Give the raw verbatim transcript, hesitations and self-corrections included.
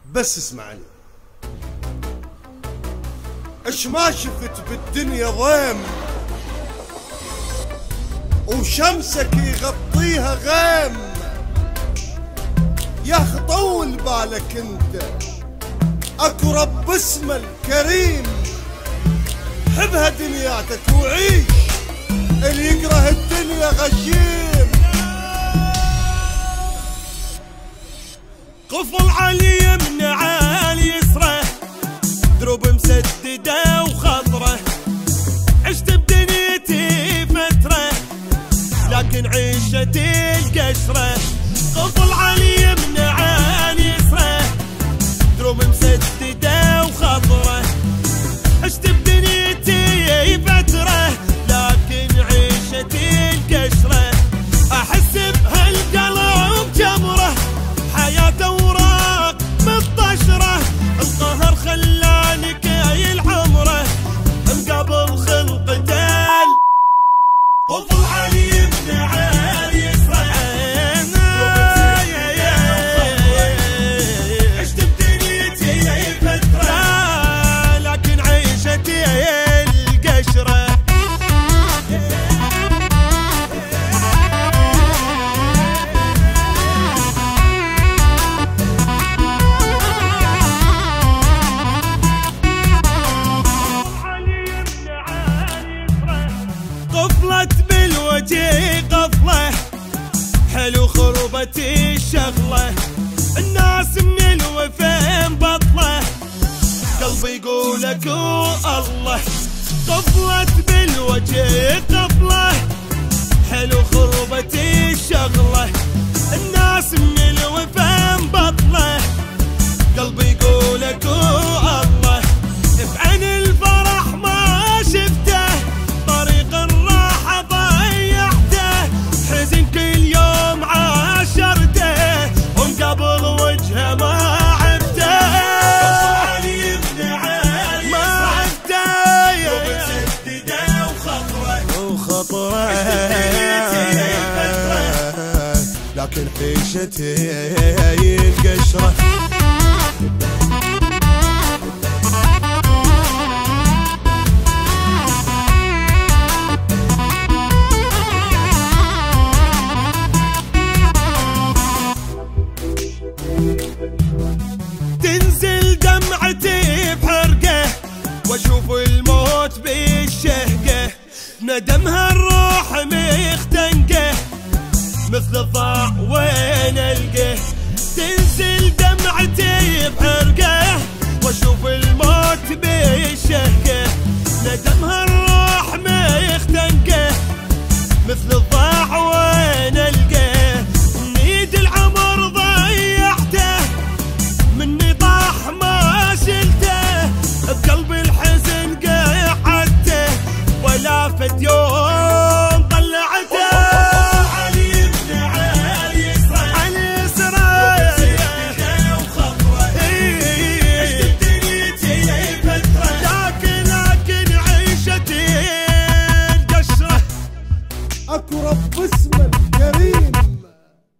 بس اسمعني، اش ما شفت بالدنيا ضيم وشمسك يغطيها غيم، يا اخ طول بالك انت اكو رب اسمه الكريم، حبها دنياتك وعيش، اللي يكره الدنيا غشيم. قفل على يمنى عالي يسره، دروب مسدده وخضره، عشت بدنيتي فتره لكن عيشتي القشره. قفل على يمنى عالي يسره، دروب مسدده وخضره، عشت بدنيتي فتره لكن عيشتي القشره. احس بهالقلب جمره، حياته وراق مطشره، القهر خلاني كايل عمره مقابل خلقته. قفل علي يمنى عالي يسره، عشت بدنيتي فتره لكن عيشتي القشره. قفلت بالوجه قفله، حلو خربتي الشغله، الناس من الوفا بطله، قلبي يقولك الله. قفلت بالوجه قفله، حلو خربتي الشغله، الناس من الوفا بطله، قلبي يقولك الله. بعين الفرح ما شفته، طريق الراحة ضيعته، حزن كل يوم عاشرته ومقابل وجهه ما عبته. ما عبته ومسدده وخطره وخطره لكن عيشتي القشره. تنزل دمعتي بحرقه واشوف الموت بالشهقه، ندمها الروح مختنقه مثل الضاع وين القه.